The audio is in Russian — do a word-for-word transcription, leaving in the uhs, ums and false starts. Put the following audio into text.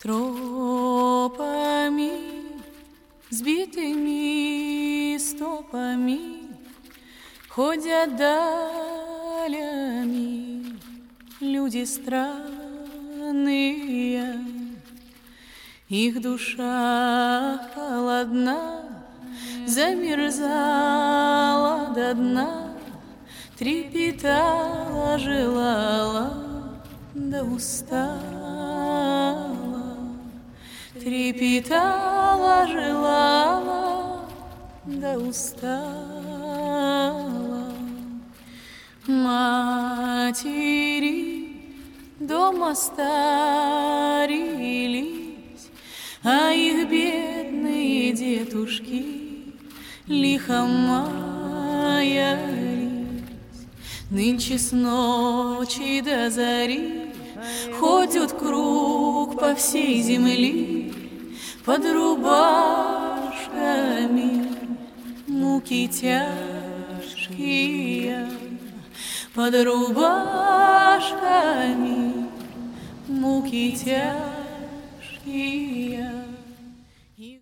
Тропами, сбитыми стопами ходят далями люди странные. Их душа холодна, замерзала до дна, трепетала, желала, да устала. Трепетала, желала, да устала. Матери дома старились, а их бедные детушки лихо маялись. Нынче с ночи до зари ходят круг по всей земле под рубашками, муки тяжкие, под рубашками, муки тяжкие.